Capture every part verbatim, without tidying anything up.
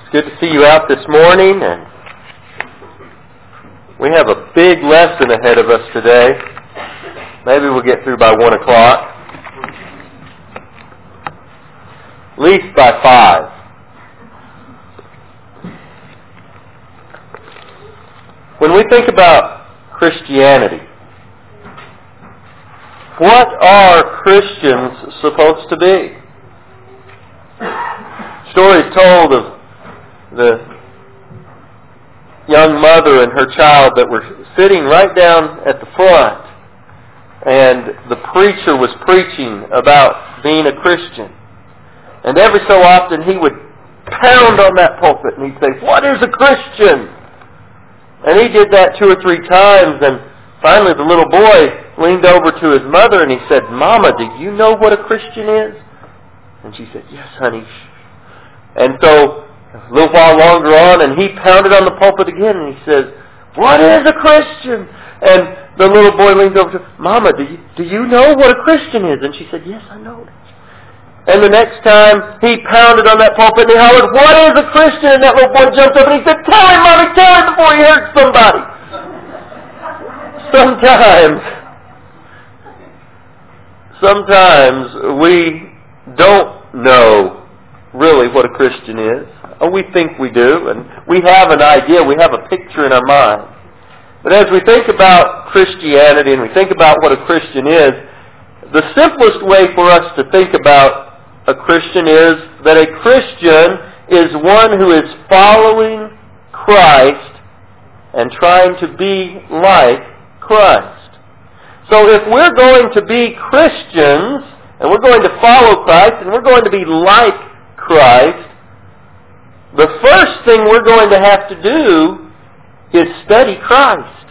It's good to see you out this morning, and we have a big lesson ahead of us today. Maybe we'll get through by one o'clock. At least by five. When we think about Christianity, what are Christians supposed to be? Stories told of the young mother and her child that were sitting right down at the front, and the preacher was preaching about being a Christian. And every so often he would pound on that pulpit and he'd say, "What is a Christian?" And he did that two or three times, and finally the little boy leaned over to his mother and he said, "Mama, do you know what a Christian is?" And she said, "Yes, honey." And so a little while longer on, and he pounded on the pulpit again, and he says, "What is a Christian?" And the little boy leaned over to her, "Mama, do you, do you know what a Christian is?" And she said, "Yes, I know it." And the next time, he pounded on that pulpit, and he hollered, "What is a Christian?" And that little boy jumped up, and he said, "Tell him, Mommy, tell him before he hurts somebody." Sometimes, sometimes we don't know really what a Christian is. Oh, we think we do, and we have an idea, we have a picture in our mind. But as we think about Christianity and we think about what a Christian is, the simplest way for us to think about a Christian is that a Christian is one who is following Christ and trying to be like Christ. So if we're going to be Christians, and we're going to follow Christ, and we're going to be like Christ, the first thing we're going to have to do is study Christ.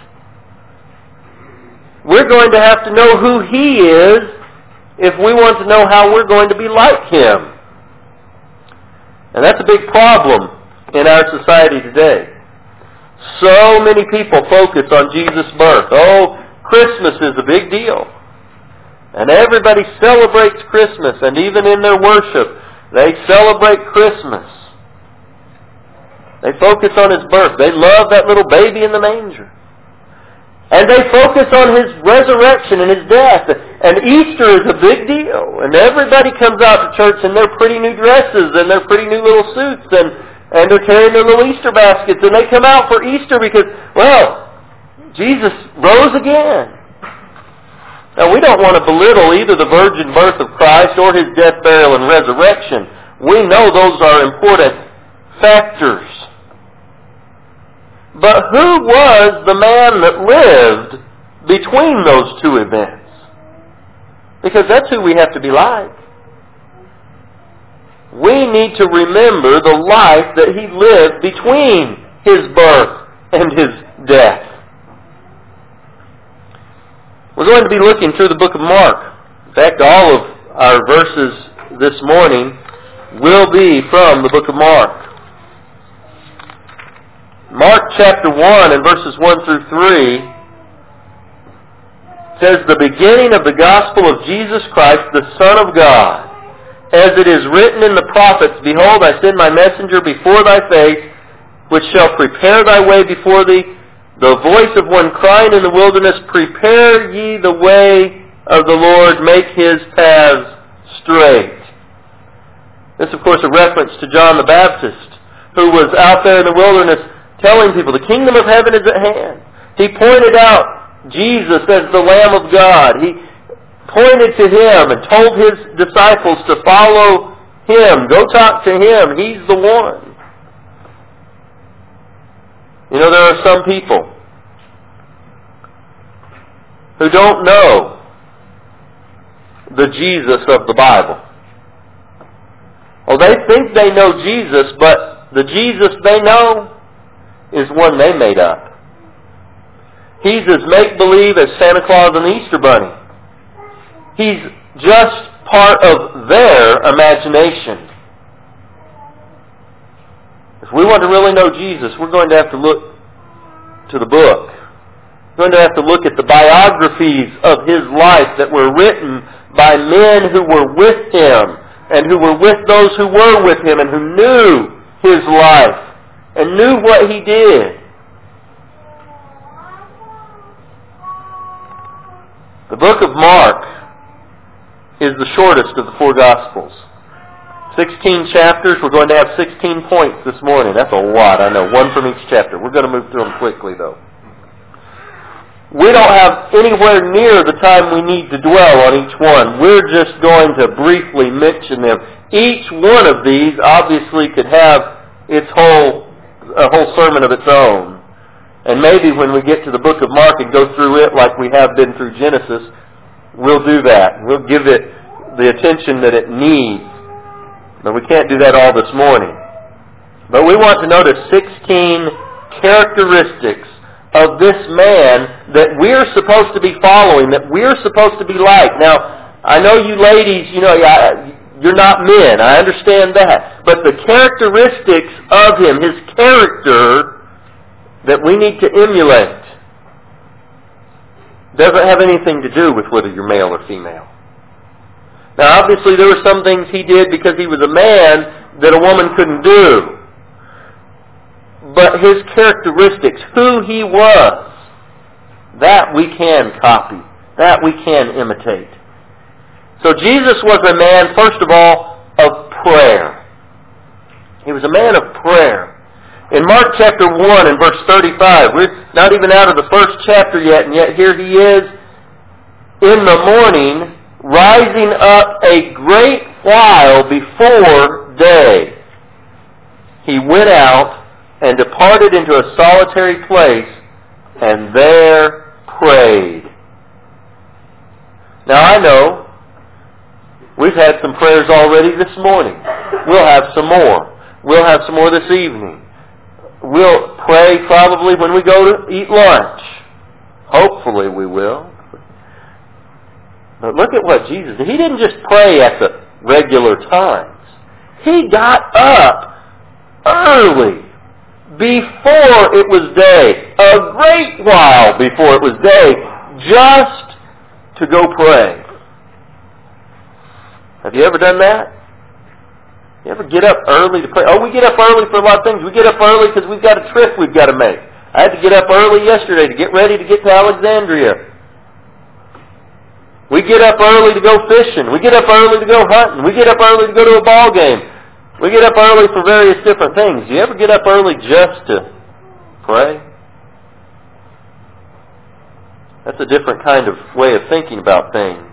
We're going to have to know who He is if we want to know how we're going to be like Him. And that's a big problem in our society today. So many people focus on Jesus' birth. Oh, Christmas is a big deal. And everybody celebrates Christmas, and even in their worship, they celebrate Christmas. They focus on His birth. They love that little baby in the manger. And they focus on His resurrection and His death. And Easter is a big deal. And everybody comes out to church in their pretty new dresses and their pretty new little suits. And, and they're carrying their little Easter baskets. And they come out for Easter because, well, Jesus rose again. Now, we don't want to belittle either the virgin birth of Christ or His death, burial, and resurrection. We know those are important factors. But who was the man that lived between those two events? Because that's who we have to be like. We need to remember the life that He lived between His birth and His death. We're going to be looking through the book of Mark. In fact, all of our verses this morning will be from the book of Mark. Mark chapter one and verses one through three says, "The beginning of the gospel of Jesus Christ, the Son of God. As it is written in the prophets, Behold, I send my messenger before thy face, which shall prepare thy way before thee. The voice of one crying in the wilderness, Prepare ye the way of the Lord, make His paths straight." This, of course, a reference to John the Baptist, who was out there in the wilderness telling people, the kingdom of heaven is at hand. He pointed out Jesus as the Lamb of God. He pointed to Him and told His disciples to follow Him. Go talk to Him. He's the one. You know, there are some people who don't know the Jesus of the Bible. Well, they think they know Jesus, but the Jesus they know is one they made up. He's as make-believe as Santa Claus and the Easter Bunny. He's just part of their imagination. If we want to really know Jesus, we're going to have to look to the book. We're going to have to look at the biographies of His life that were written by men who were with Him and who were with those who were with Him and who knew His life and knew what He did. The book of Mark is the shortest of the four Gospels. Sixteen chapters. We're going to have sixteen points this morning. That's a lot, I know. One from each chapter. We're going to move through them quickly, though. We don't have anywhere near the time we need to dwell on each one. We're just going to briefly mention them. Each one of these obviously could have its whole a whole sermon of its own. And maybe when we get to the book of Mark and go through it like we have been through Genesis, we'll do that. We'll give it the attention that it needs. But we can't do that all this morning. But we want to notice sixteen characteristics of this man that we're supposed to be following, that we're supposed to be like. Now, I know you ladies, you know, you're not men. I understand that. But the characteristics of him, his character that we need to emulate, doesn't have anything to do with whether you're male or female. Now, obviously, there were some things he did because he was a man that a woman couldn't do. But his characteristics, who he was, that we can copy. That we can imitate. So Jesus was a man, first of all, of prayer. He was a man of prayer. In Mark chapter one and verse thirty-five, we're not even out of the first chapter yet, and yet here he is in the morning, rising up a great while before day. He went out and departed into a solitary place, and there prayed. Now I know we've had some prayers already this morning. We'll have some more. We'll have some more this evening. We'll pray probably when we go to eat lunch. Hopefully we will. But look at what Jesus did. He didn't just pray at the regular times. He got up early before it was day, a great while before it was day, just to go pray. Have you ever done that? You ever get up early to pray? Oh, we get up early for a lot of things. We get up early because we've got a trip we've got to make. I had to get up early yesterday to get ready to get to Alexandria. We get up early to go fishing. We get up early to go hunting. We get up early to go to a ball game. We get up early for various different things. Do you ever get up early just to pray? That's a different kind of way of thinking about things.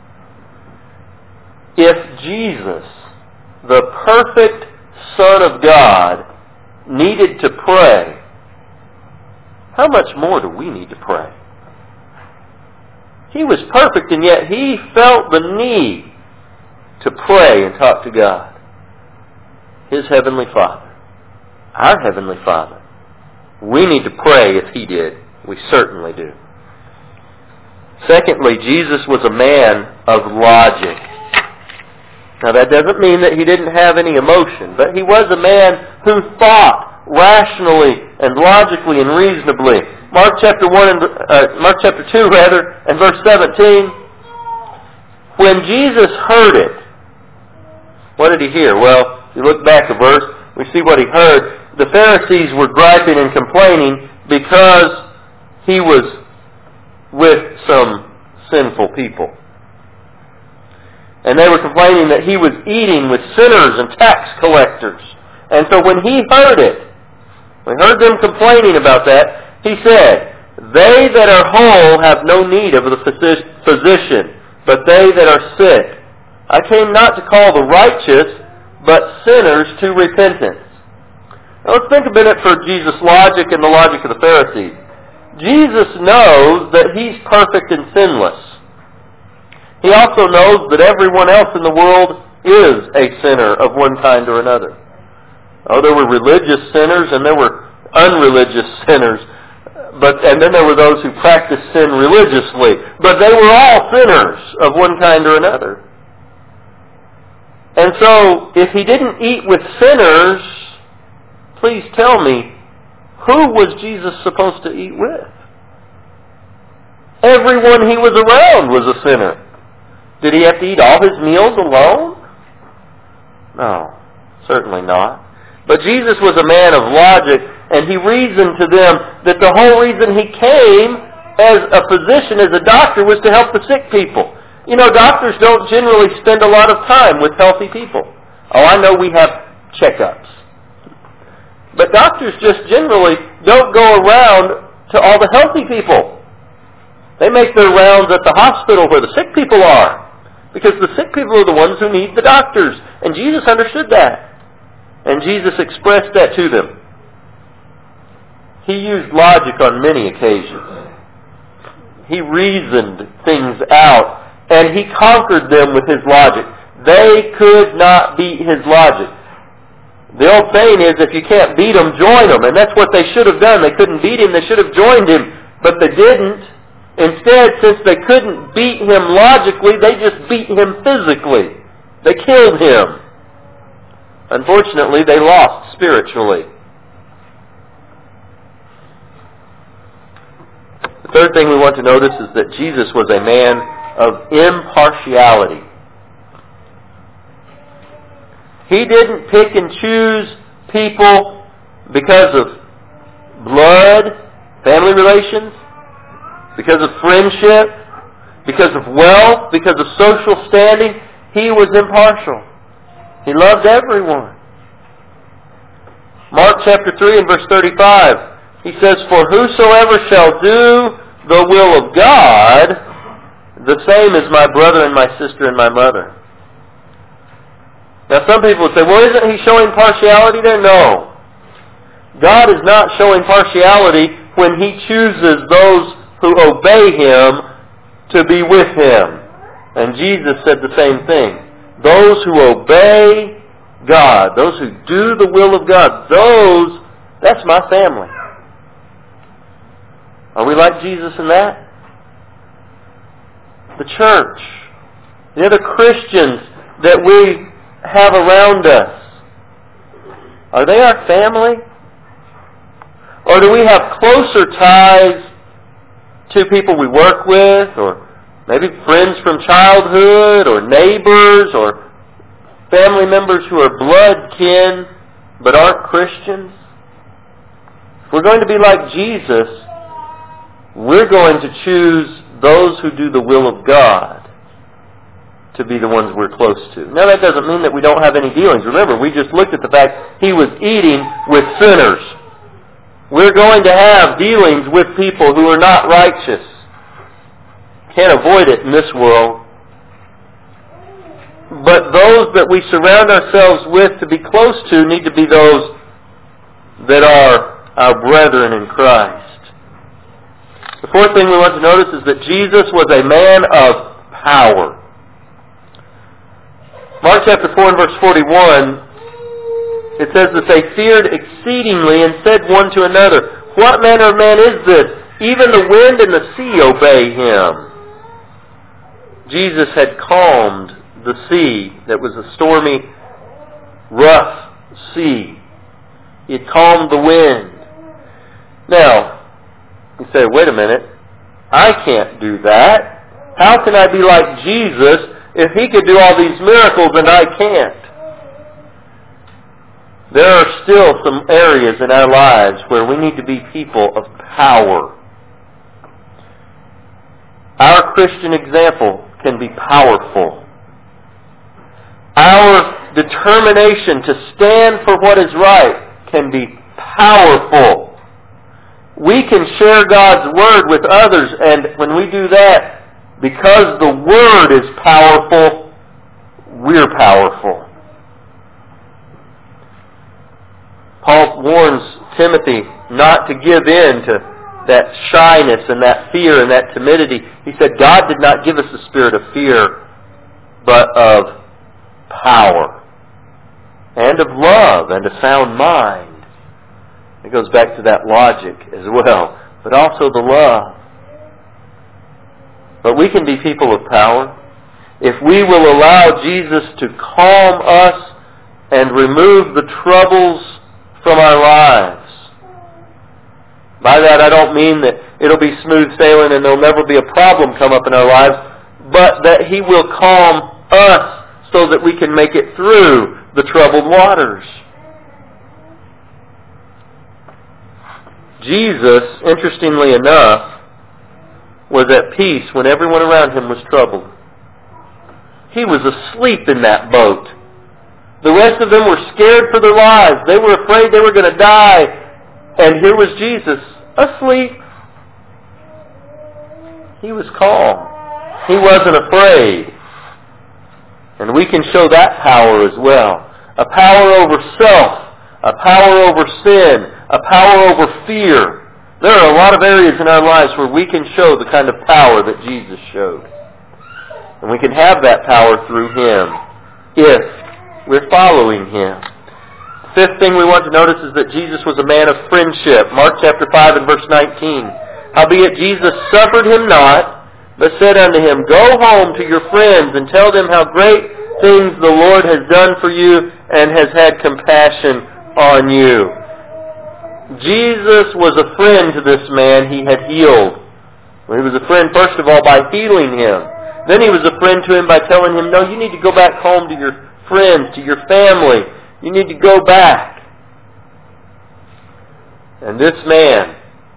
If Jesus, the perfect Son of God, needed to pray, how much more do we need to pray? He was perfect, and yet he felt the need to pray and talk to God. His Heavenly Father. Our Heavenly Father. We need to pray as he did. We certainly do. Secondly, Jesus was a man of logic. Now that doesn't mean that he didn't have any emotion, but he was a man who thought rationally and logically and reasonably. Mark chapter one and uh, Mark chapter two rather, and verse seventeen. When Jesus heard it, what did he hear? Well, if you look back a verse, we see what he heard. The Pharisees were griping and complaining because he was with some sinful people. And they were complaining that he was eating with sinners and tax collectors. And so when he heard it, we heard them complaining about that, he said, "They that are whole have no need of the physician, but they that are sick. I came not to call the righteous, but sinners to repentance." Now let's think a minute for Jesus' logic and the logic of the Pharisees. Jesus knows that he's perfect and sinless. He also knows that everyone else in the world is a sinner of one kind or another. Oh, there were religious sinners and there were unreligious sinners. But and then there were those who practiced sin religiously. But they were all sinners of one kind or another. And so, if he didn't eat with sinners, please tell me, who was Jesus supposed to eat with? Everyone he was around was a sinner. Did he have to eat all his meals alone? No, certainly not. But Jesus was a man of logic, and He reasoned to them that the whole reason He came as a physician, as a doctor, was to help the sick people. You know, doctors don't generally spend a lot of time with healthy people. Oh, I know we have checkups. But doctors just generally don't go around to all the healthy people. They make their rounds at the hospital where the sick people are, because the sick people are the ones who need the doctors. And Jesus understood that. And Jesus expressed that to them. He used logic on many occasions. He reasoned things out, and He conquered them with His logic. They could not beat His logic. The old saying is, if you can't beat them, join them. And that's what they should have done. They couldn't beat Him, they should have joined Him. But they didn't. Instead, since they couldn't beat Him logically, they just beat Him physically. They killed Him. Unfortunately, they lost spiritually. The third thing we want to notice is that Jesus was a man of impartiality. He didn't pick and choose people because of blood, family relations, because of friendship, because of wealth, because of social standing. He was impartial. He loved everyone. Mark chapter three and verse thirty-five, he says, "For whosoever shall do the will of God, the same is my brother and my sister and my mother." Now some people would say, well, isn't He showing partiality there? No. God is not showing partiality when He chooses those who obey Him to be with Him. And Jesus said the same thing. Those who obey God, those who do the will of God, those, that's my family. Are we like Jesus in that? The church, the other Christians that we have around us, are they our family? Or do we have closer ties to people we work with, or maybe friends from childhood, or neighbors, or family members who are blood kin but aren't Christians? If we're going to be like Jesus, we're going to choose those who do the will of God to be the ones we're close to. Now that doesn't mean that we don't have any dealings. Remember, we just looked at the fact He was eating with sinners. We're going to have dealings with people who are not righteous. Can't avoid it in this world. But those that we surround ourselves with to be close to need to be those that are our brethren in Christ. The fourth thing we want to notice is that Jesus was a man of power. Mark chapter four and verse forty-one, it says that they feared exceedingly and said one to another, "What manner of man is this? Even the wind and the sea obey Him." Jesus had calmed the sea that was a stormy, rough sea. He had calmed the wind. Now, you say, wait a minute, I can't do that. How can I be like Jesus if He could do all these miracles and I can't? There are still some areas in our lives where we need to be people of power. Our Christian example can be powerful. Our determination to stand for what is right can be powerful. We can share God's Word with others, and when we do that, because the Word is powerful, we're powerful. Paul warns Timothy not to give in to that shyness and that fear and that timidity. He said, God did not give us a spirit of fear, but of power and of love and a sound mind. It goes back to that logic as well, but also the love. But we can be people of power if we will allow Jesus to calm us and remove the troubles from our lives. By that I don't mean that it'll be smooth sailing and there'll never be a problem come up in our lives, but that He will calm us so that we can make it through the troubled waters. Jesus, interestingly enough, was at peace when everyone around him was troubled. He was asleep in that boat. The rest of them were scared for their lives. They were afraid they were going to die. And here was Jesus, asleep. He was calm. He wasn't afraid. And we can show that power as well. A power over self, a power over sin, a power over fear. There are a lot of areas in our lives where we can show the kind of power that Jesus showed. And we can have that power through Him if we're following Him. The fifth thing we want to notice is that Jesus was a man of friendship. Mark chapter five and verse nineteen. Howbeit Jesus suffered him not, but said unto him, Go home to your friends and tell them how great things the Lord has done for you and has had compassion on you. Jesus was a friend to this man he had healed. Well, he was a friend, first of all, by healing him. Then he was a friend to him by telling him, no, you need to go back home to your friends, to your family. You need to go back. And this man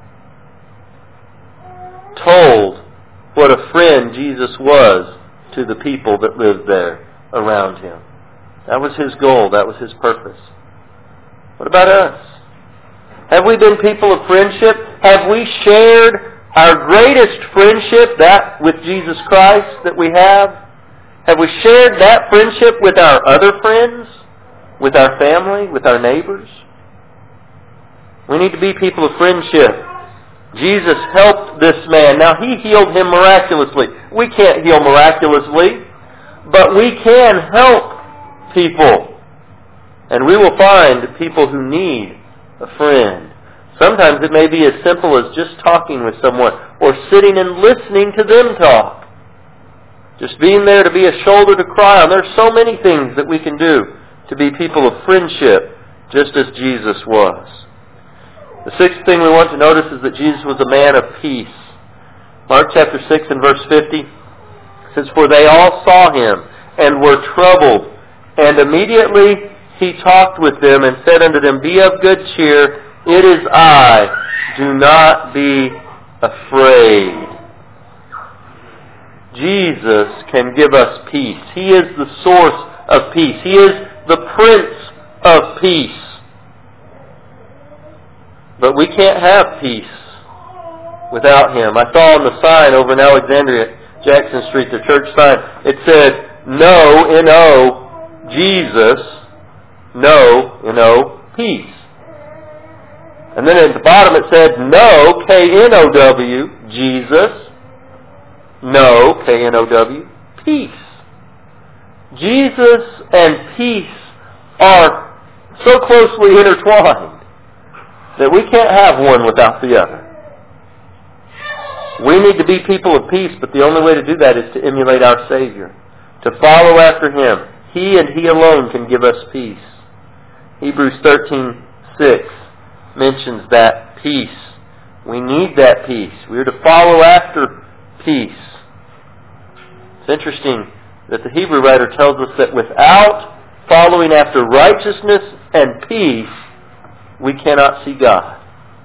told what a friend Jesus was to the people that lived there around him. That was his goal. That was his purpose. What about us? Have we been people of friendship? Have we shared our greatest friendship, that with Jesus Christ that we have? Have we shared that friendship with our other friends? With our family? With our neighbors? We need to be people of friendship. Jesus helped this man. Now, He healed him miraculously. We can't heal miraculously, but we can help people. And we will find people who need a friend. Sometimes it may be as simple as just talking with someone or sitting and listening to them talk. Just being there to be a shoulder to cry on. There are so many things that we can do to be people of friendship, just as Jesus was. The sixth thing we want to notice is that Jesus was a man of peace. Mark chapter six and verse fifty says, For they all saw him and were troubled, and immediately he talked with them and said unto them, Be of good cheer, it is I, do not be afraid. Jesus can give us peace. He is the source of peace. He is the Prince of Peace. But we can't have peace without Him. I saw on the sign over in Alexandria, Jackson Street, the church sign, it said, No, N O, Jesus, no, N O, peace. And then at the bottom it said, No, K N O W, Jesus, no, K N O W, peace. Jesus and peace are so closely intertwined that we can't have one without the other. We need to be people of peace, but the only way to do that is to emulate our Savior, to follow after Him. He and He alone can give us peace. Hebrews thirteen six mentions that peace. We need that peace. We are to follow after peace. It's interesting that the Hebrew writer tells us that without following after righteousness and peace, we cannot see God.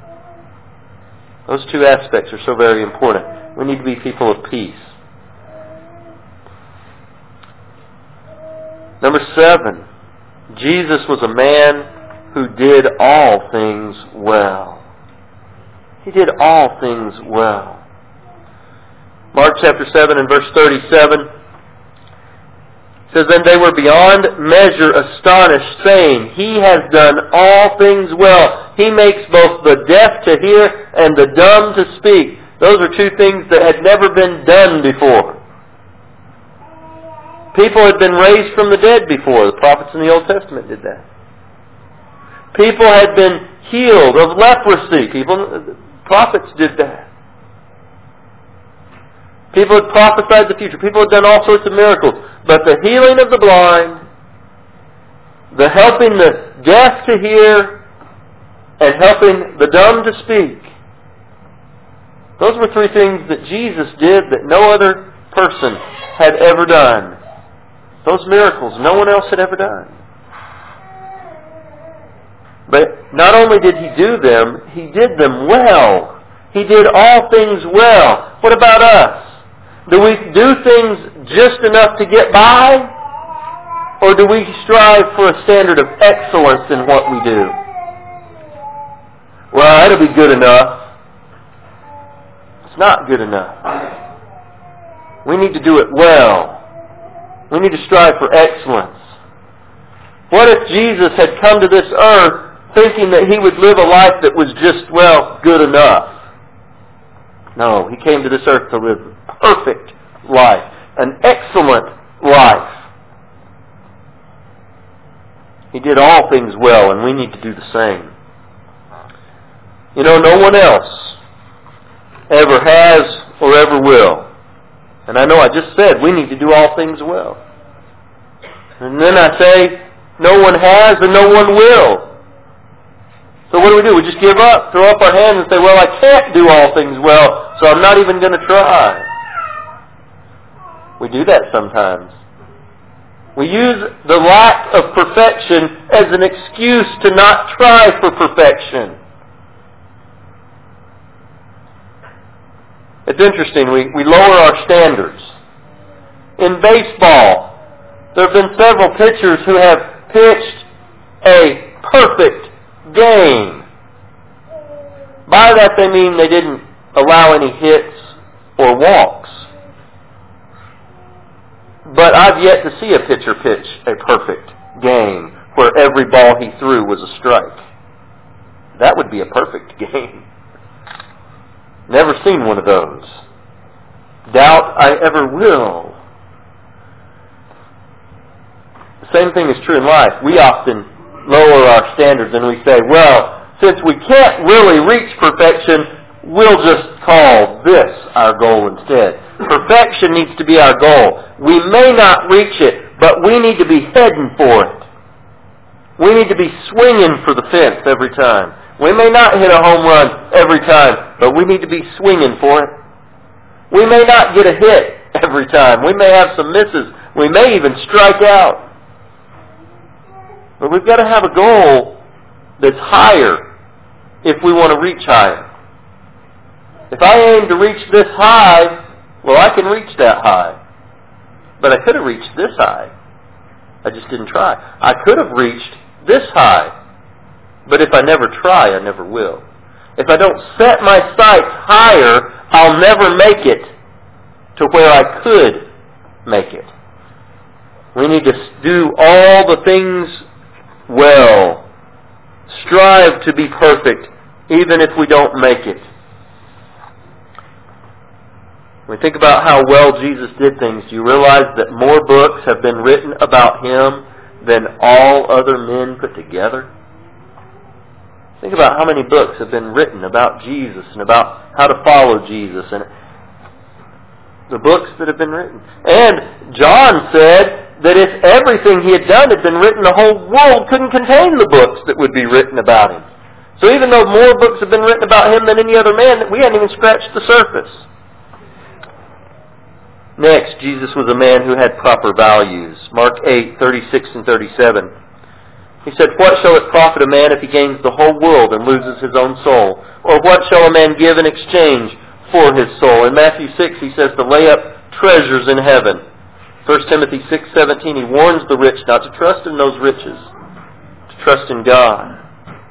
Those two aspects are so very important. We need to be people of peace. Number seven, Jesus was a man who did all things well. He did all things well. Mark chapter seven and verse thirty-seven says, Then they were beyond measure astonished, saying, He has done all things well. He makes both the deaf to hear and the dumb to speak. Those are two things that had never been done before. People had been raised from the dead before. The prophets in the Old Testament did that. People had been healed of leprosy. People, prophets did that. People had prophesied the future. People had done all sorts of miracles. But the healing of the blind, the helping the deaf to hear, and helping the dumb to speak, those were three things that Jesus did that no other person had ever done. Those miracles no one else had ever done. But not only did He do them, He did them well. He did all things well. What about us? Do we do things just enough to get by? Or do we strive for a standard of excellence in what we do? Well, it'll be good enough. It's not good enough. We need to do it well. We need to strive for excellence. What if Jesus had come to this earth thinking that He would live a life that was just, well, good enough? No, He came to this earth to live a perfect life, an excellent life. He did all things well, and we need to do the same. You know, no one else ever has or ever will. And I know I just said we need to do all things well. And then I say, no one has and no one will. So what do we do? We just give up, throw up our hands and say, well, I can't do all things well, so I'm not even going to try. We do that sometimes. We use the lack of perfection as an excuse to not try for perfection. It's interesting, we, we lower our standards. In baseball, there have been several pitchers who have pitched a perfect game. By that they mean they didn't allow any hits or walks. But I've yet to see a pitcher pitch a perfect game where every ball he threw was a strike. That would be a perfect game. Never seen one of those. Doubt I ever will. The same thing is true in life. We often lower our standards and we say, well, since we can't really reach perfection, we'll just call this our goal instead. Perfection needs to be our goal. We may not reach it, but we need to be heading for it. We need to be swinging for the fence every time. We may not hit a home run every time, but we need to be swinging for it. We may not get a hit every time. We may have some misses. We may even strike out. But we've got to have a goal that's higher if we want to reach higher. If I aim to reach this high, well, I can reach that high. But I could have reached this high. I just didn't try. I could have reached this high. But if I never try, I never will. If I don't set my sights higher, I'll never make it to where I could make it. We need to do all the things well. Strive to be perfect, even if we don't make it. When we think about how well Jesus did things, do you realize that more books have been written about Him than all other men put together? Think about how many books have been written about Jesus and about how to follow Jesus and the books that have been written. And John said that if everything he had done had been written, the whole world couldn't contain the books that would be written about Him. So even though more books have been written about Him than any other man, we hadn't even scratched the surface. Next, Jesus was a man who had proper values. Mark eight, thirty-six and thirty-seven. He said, "What shall it profit a man if he gains the whole world and loses his own soul? Or what shall a man give in exchange for his soul?" In Matthew six, he says to lay up treasures in heaven. First Timothy six seventeen, he warns the rich not to trust in those riches, to trust in God.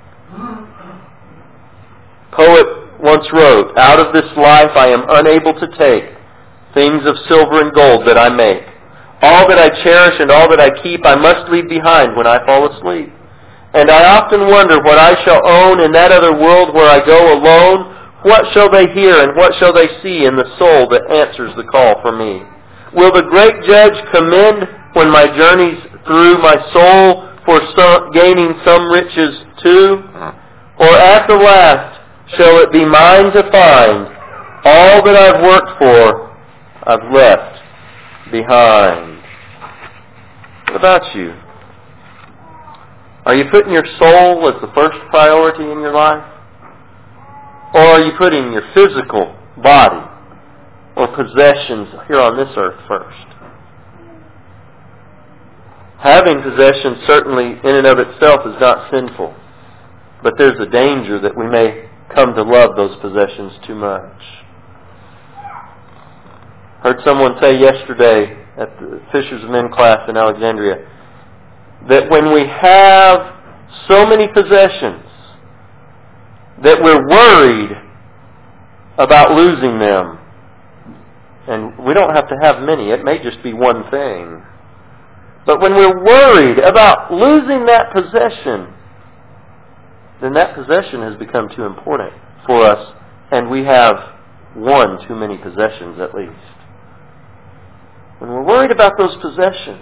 Poet once wrote, "Out of this life I am unable to take things of silver and gold that I make. All that I cherish and all that I keep I must leave behind when I fall asleep. And I often wonder what I shall own in that other world where I go alone. What shall they hear and what shall they see in the soul that answers the call for me? Will the great judge commend when my journeys through my soul for some, gaining some riches too? Or at the last shall it be mine to find all that I've worked for I've left behind?" What about you? Are you putting your soul as the first priority in your life? Or are you putting your physical body or possessions here on this earth first? Having possessions certainly in and of itself is not sinful. But there's a danger that we may come to love those possessions too much. Heard someone say yesterday at the Fishers of Men class in Alexandria that when we have so many possessions that we're worried about losing them. And we don't have to have many. It may just be one thing. But when we're worried about losing that possession, then that possession has become too important for us, and we have one too many possessions at least. When we're worried about those possessions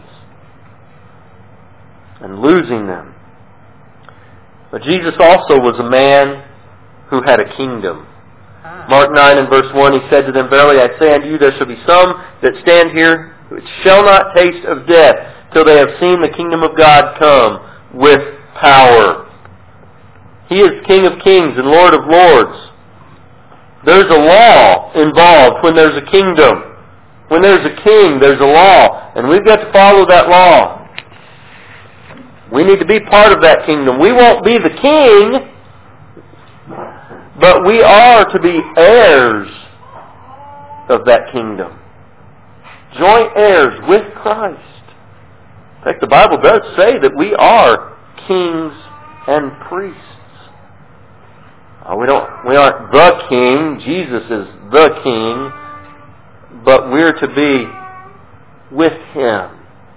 and losing them. But Jesus also was a man who had a kingdom. Mark nine and verse one, he said to them, "Verily I say unto you, there shall be some that stand here which shall not taste of death till they have seen the kingdom of God come with power." He is King of kings and Lord of lords. There's a law involved when there's a kingdom. When there's a king, there's a law, and we've got to follow that law. We need to be part of that kingdom. We won't be the king, but we are to be heirs of that kingdom. Joint heirs with Christ. In fact, the Bible does say that we are kings and priests. Uh, we don't. We aren't the king. Jesus is the king. But we're to be with Him.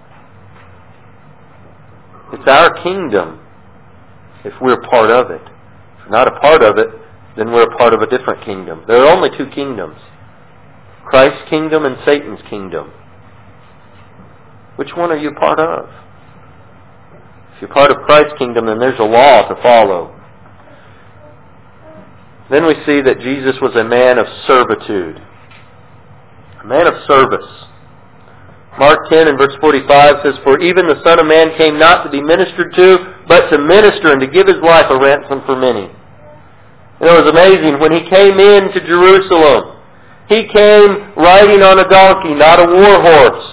It's our kingdom if we're part of it. If we're not a part of it, then we're a part of a different kingdom. There are only two kingdoms. Christ's kingdom and Satan's kingdom. Which one are you part of? If you're part of Christ's kingdom, then there's a law to follow. Then we see that Jesus was a man of servitude. A man of service. Mark ten and verse forty-five says, "For even the Son of Man came not to be ministered to, but to minister and to give His life a ransom for many." And it was amazing. When He came into Jerusalem, He came riding on a donkey, not a war horse.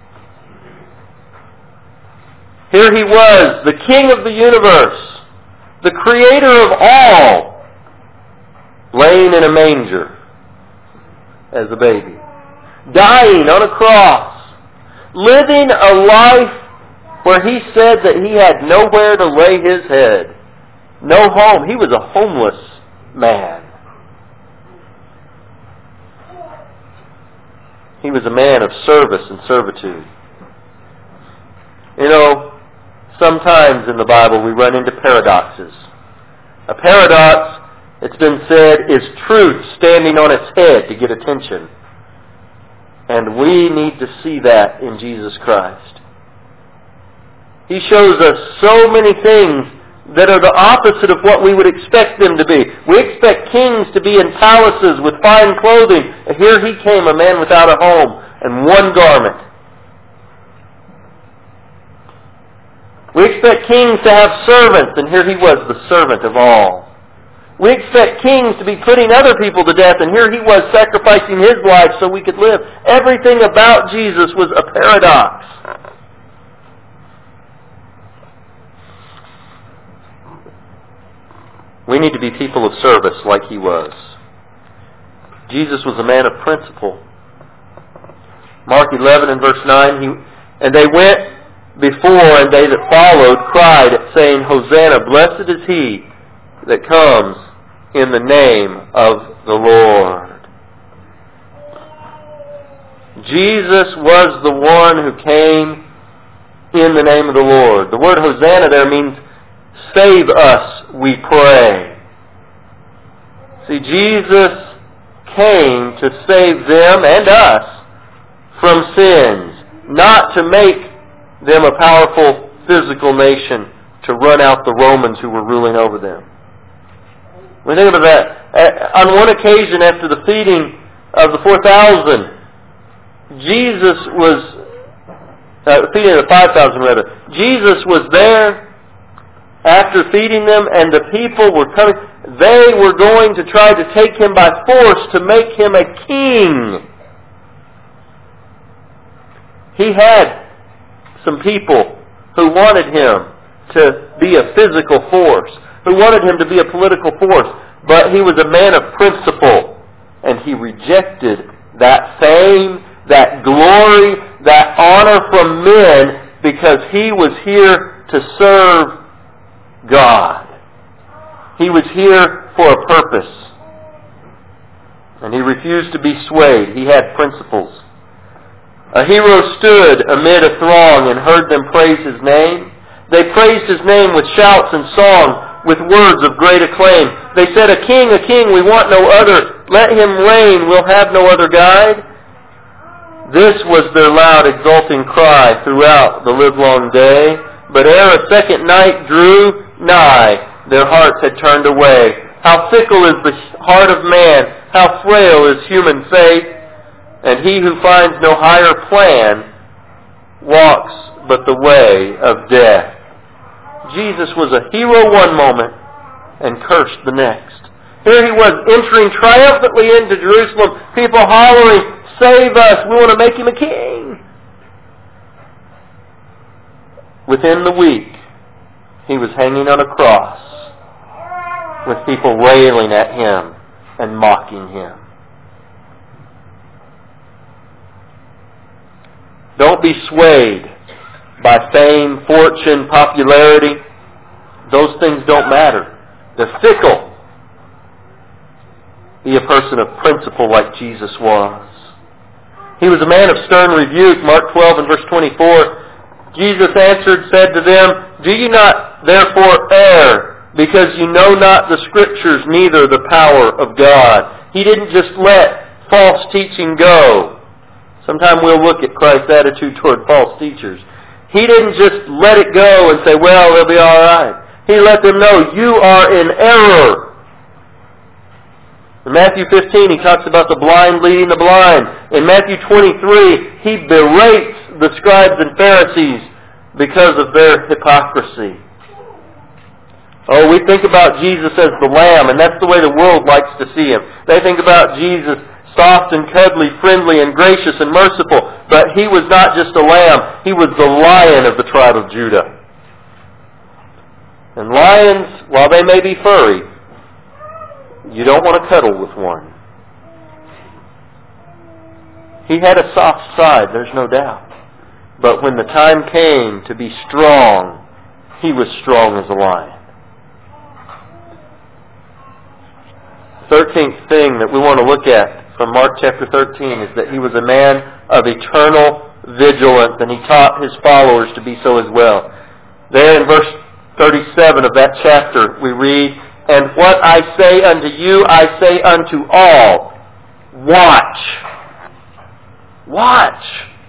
Here He was, the King of the universe, the Creator of all, laying in a manger as a baby. Dying on a cross, living a life where He said that He had nowhere to lay His head, no home. He was a homeless man. He was a man of service and servitude. You know, sometimes in the Bible we run into paradoxes. A paradox, it's been said, is truth standing on its head to get attention. And we need to see that in Jesus Christ. He shows us so many things that are the opposite of what we would expect them to be. We expect kings to be in palaces with fine clothing. And here He came, a man without a home and one garment. We expect kings to have servants, and here He was, the servant of all. We expect kings to be putting other people to death, and here He was sacrificing His life so we could live. Everything about Jesus was a paradox. We need to be people of service like He was. Jesus was a man of principle. Mark eleven and verse nine, he, and they went before, and they that followed cried, saying, "Hosanna, blessed is He that comes in the name of the Lord." Jesus was the one who came in the name of the Lord. The word Hosanna there means, "Save us, we pray." See, Jesus came to save them and us from sins, not to make them a powerful physical nation to run out the Romans who were ruling over them. We think about that. On one occasion after the feeding of the four thousand, Jesus was, uh, feeding of the five thousand rather, Jesus was there after feeding them, and the people were coming. They were going to try to take Him by force to make Him a king. He had some people who wanted Him to be a physical force, who wanted him to be a political force. But he was a man of principle, and he rejected that fame, that glory, that honor from men, because he was here to serve God. He was here for a purpose. And he refused to be swayed. He had principles. A hero stood amid a throng and heard them praise his name. They praised his name with shouts and song, with words of great acclaim. They said, "A king, a king, we want no other. Let him reign, we'll have no other guide." This was their loud, exulting cry throughout the livelong day. But ere a second night drew nigh, their hearts had turned away. How fickle is the heart of man, how frail is human faith. And he who finds no higher plan walks but the way of death. Jesus was a hero one moment and cursed the next. Here he was entering triumphantly into Jerusalem, people hollering, "Save us, we want to make him a king." Within the week, he was hanging on a cross with people railing at him and mocking him. Don't be swayed by fame, fortune, popularity. Those things don't matter. They're fickle. Be a person of principle like Jesus was. He was a man of stern rebuke. Mark twelve and verse twenty-four. Jesus answered, said to them, "Do you not therefore err, because you know not the Scriptures, neither the power of God?" He didn't just let false teaching go. Sometimes we'll look at Christ's attitude toward false teachers. He didn't just let it go and say, "Well, they'll be all right." He let them know, "You are in error." In Matthew fifteen, he talks about the blind leading the blind. In Matthew twenty-three, he berates the scribes and Pharisees because of their hypocrisy. Oh, we think about Jesus as the Lamb, and that's the way the world likes to see him. They think about Jesus soft and cuddly, friendly and gracious and merciful. But he was not just a lamb. He was the Lion of the tribe of Judah. And lions, while they may be furry, you don't want to cuddle with one. He had a soft side, there's no doubt. But when the time came to be strong, he was strong as a lion. Thirteenth thing that we want to look at from Mark chapter thirteen is that he was a man of eternal vigilance, and he taught his followers to be so as well. There in verse thirty-seven of that chapter we read, "And what I say unto you, I say unto all, watch." Watch.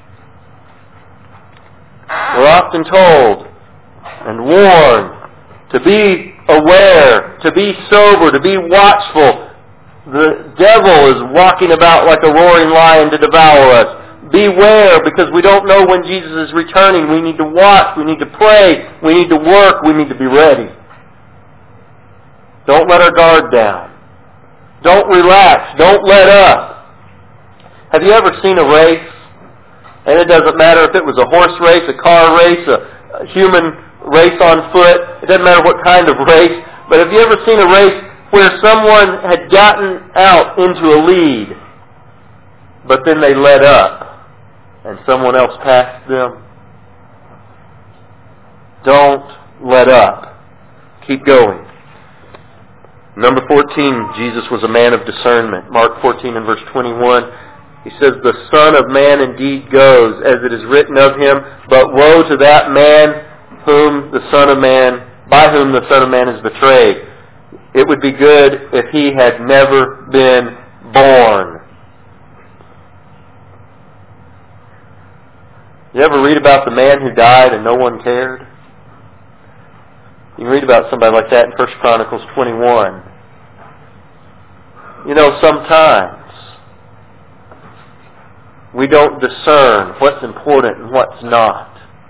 We're often told and warned to be aware, to be sober, to be watchful. The devil is walking about like a roaring lion to devour us. Beware, because we don't know when Jesus is returning. We need to watch. We need to pray. We need to work. We need to be ready. Don't let our guard down. Don't relax. Don't let up. Have you ever seen a race? And it doesn't matter if it was a horse race, a car race, a, a human race on foot. It doesn't matter what kind of race. But have you ever seen a race where someone had gotten out into a lead, but then they let up and someone else passed them? Don't let up. Keep going. Number fourteen, Jesus was a man of discernment. Mark fourteen and verse twenty-one, he says, "The Son of Man indeed goes, as it is written of him, but woe to that man whom the Son of Man, by whom the Son of Man is betrayed. It would be good if he had never been born." You ever read about the man who died and no one cared? You can read about somebody like that in First Chronicles twenty-one. You know, sometimes we don't discern what's important and what's not.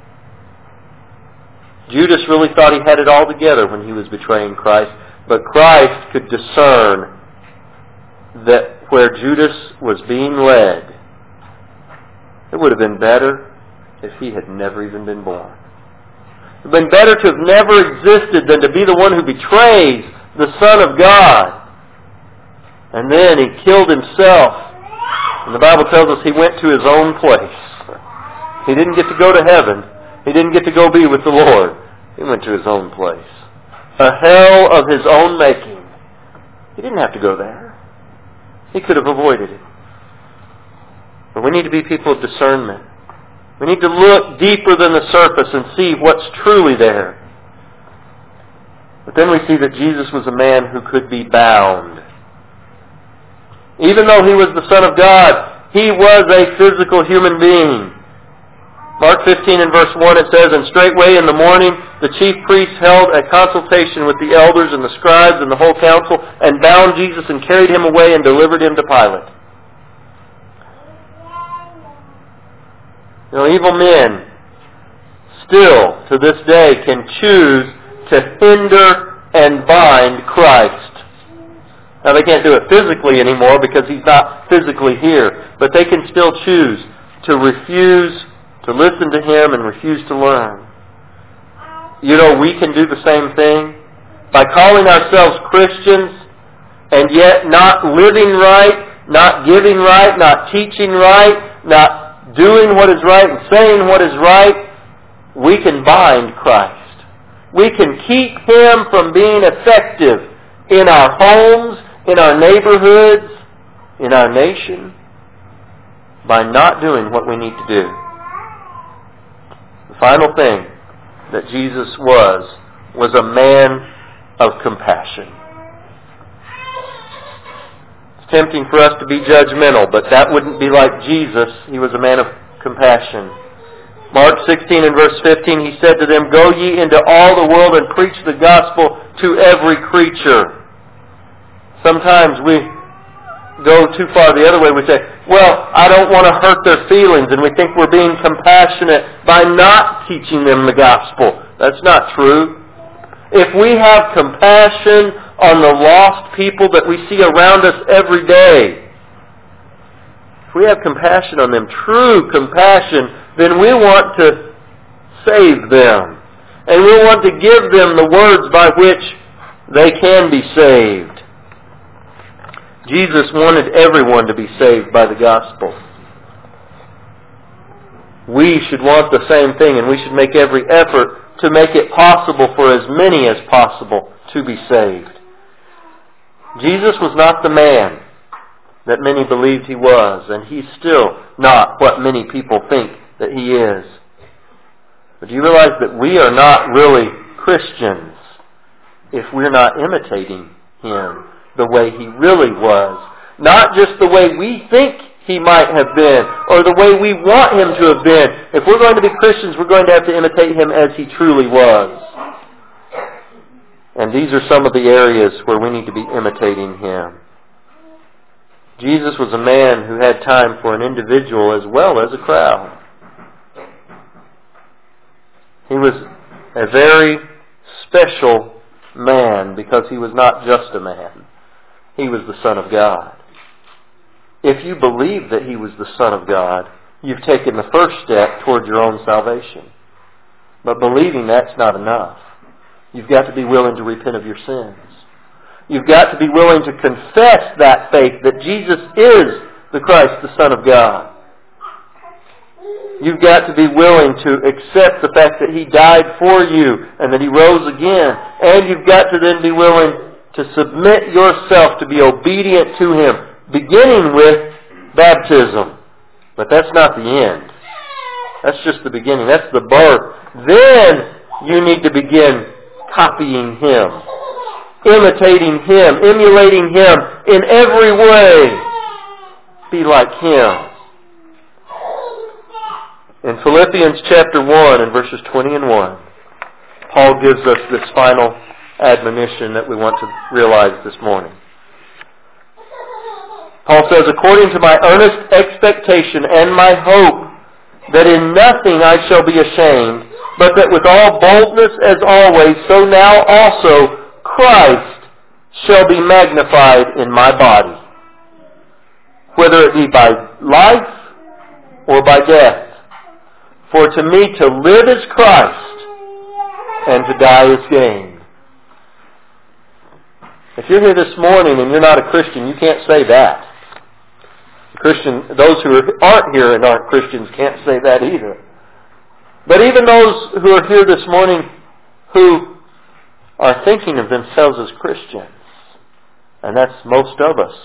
Judas really thought he had it all together when he was betraying Christ. But Christ could discern that where Judas was being led, it would have been better if he had never even been born. It would have been better to have never existed than to be the one who betrays the Son of God. And then he killed himself. And the Bible tells us he went to his own place. He didn't get to go to heaven. He didn't get to go be with the Lord. He went to his own place. A hell of his own making. He didn't have to go there. He could have avoided it. But we need to be people of discernment. We need to look deeper than the surface and see what's truly there. But then we see that Jesus was a man who could be bound. Even though he was the Son of God, he was a physical human being. Mark fifteen and verse one, it says, "And straightway in the morning the chief priests held a consultation with the elders and the scribes and the whole council, and bound Jesus and carried him away and delivered him to Pilate." You know, evil men still to this day can choose to hinder and bind Christ. Now they can't do it physically anymore because he's not physically here, but they can still choose to refuse to listen to him and refuse to learn. You know, we can do the same thing by calling ourselves Christians and yet not living right, not giving right, not teaching right, not doing what is right and saying what is right. We can bind Christ. We can keep him from being effective in our homes, in our neighborhoods, in our nation, by not doing what we need to do. The final thing that Jesus was, was a man of compassion. It's tempting for us to be judgmental, but that wouldn't be like Jesus. He was a man of compassion. Mark sixteen and verse fifteen, he said to them, "Go ye into all the world and preach the gospel to every creature." Sometimes we go too far the other way. We say, well, I don't want to hurt their feelings, and we think we're being compassionate by not teaching them the gospel. That's not true. If we have compassion on the lost people that we see around us every day, if we have compassion on them, true compassion, then we want to save them. And we want to give them the words by which they can be saved. Jesus wanted everyone to be saved by the gospel. We should want the same thing, and we should make every effort to make it possible for as many as possible to be saved. Jesus was not the man that many believed he was, and he's still not what many people think that he is. But do you realize that we are not really Christians if we're not imitating him the way he really was? Not just the way we think he might have been, or the way we want him to have been. If we're going to be Christians, we're going to have to imitate him as he truly was. And these are some of the areas where we need to be imitating him. Jesus was a man who had time for an individual as well as a crowd. He was a very special man because he was not just a man. He was the Son of God. If you believe that he was the Son of God, you've taken the first step toward your own salvation. But believing that's not enough. You've got to be willing to repent of your sins. You've got to be willing to confess that faith that Jesus is the Christ, the Son of God. You've got to be willing to accept the fact that he died for you and that he rose again. And you've got to then be willing to submit yourself to be obedient to him, beginning with baptism. But that's not the end. That's just the beginning. That's the birth. Then you need to begin copying him, imitating him, emulating him in every way. Be like him. In Philippians chapter one and verses twenty and one, Paul gives us this final admonition that we want to realize this morning. Paul says, "According to my earnest expectation and my hope, that in nothing I shall be ashamed, but that with all boldness as always, so now also Christ shall be magnified in my body, whether it be by life or by death. For to me to live is Christ, and to die is gain. If you're here this morning and you're not a Christian, you can't say that. Christian, those who aren't here and aren't Christians can't say that either. But even those who are here this morning who are thinking of themselves as Christians, and that's most of us,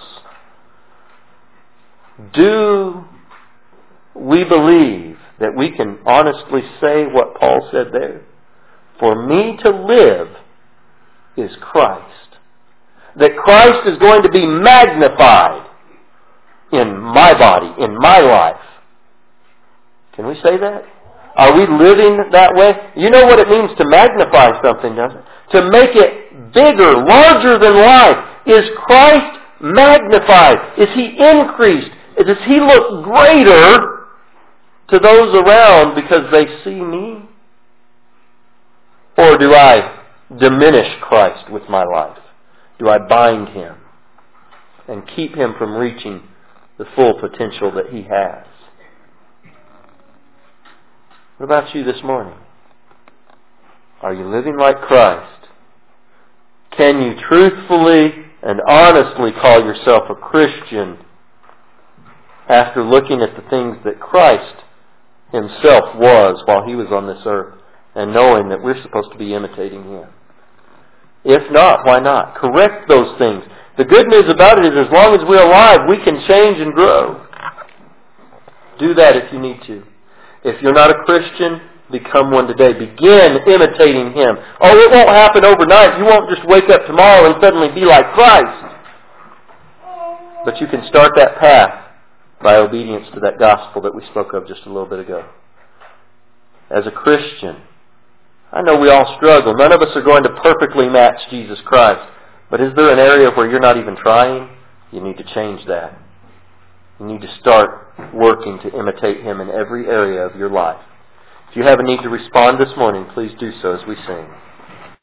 do we believe that we can honestly say what Paul said there? For me to live is Christ. That Christ is going to be magnified in my body, in my life. Can we say that? Are we living that way? You know what it means to magnify something, doesn't it? To make it bigger, larger than life. Is Christ magnified? Is He increased? Does He look greater to those around because they see me? Or do I diminish Christ with my life? Do I bind Him and keep Him from reaching the full potential that He has? What about you this morning? Are you living like Christ? Can you truthfully and honestly call yourself a Christian after looking at the things that Christ Himself was while He was on this earth and knowing that we're supposed to be imitating Him? If not, why not? Correct those things. The good news about it is as long as we're alive, we can change and grow. Do that if you need to. If you're not a Christian, become one today. Begin imitating Him. Oh, it won't happen overnight. You won't just wake up tomorrow and suddenly be like Christ. But you can start that path by obedience to that gospel that we spoke of just a little bit ago. As a Christian, I know we all struggle. None of us are going to perfectly match Jesus Christ. But is there an area where you're not even trying? You need to change that. You need to start working to imitate Him in every area of your life. If you have a need to respond this morning, please do so as we sing.